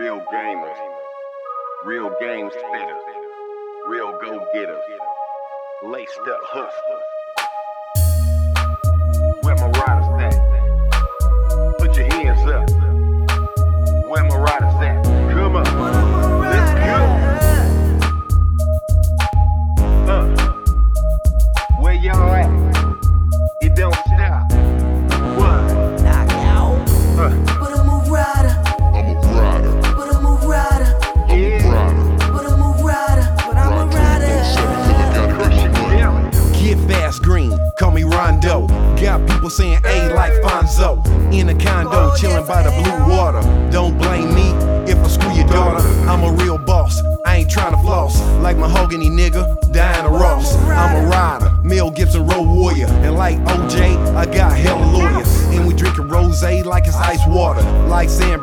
Real gamers, real game spitters, real go-getters, laced up hustlers. Where my riders at? Put your hands up. Where my riders at? Come on, let's go. Where y'all at? It don't stop. What? Knockout. But I'm a rider. I'm a rider. But I'm a rider. I'm a rider. But I'm a rider. But I'm a rider. Get fast green, call me Rondo. Got people saying A like Fonzo. In a condo, chillin' by the blue water. Don't blame me if I screw your daughter. I'm a real boss, I ain't tryna floss. Like mahogany nigga, Diana Ross. I'm a rider, Mel Gibson road warrior. And like OJ, I got hella lawyers. And we drinkin' rosé like it's ice water. Like Sam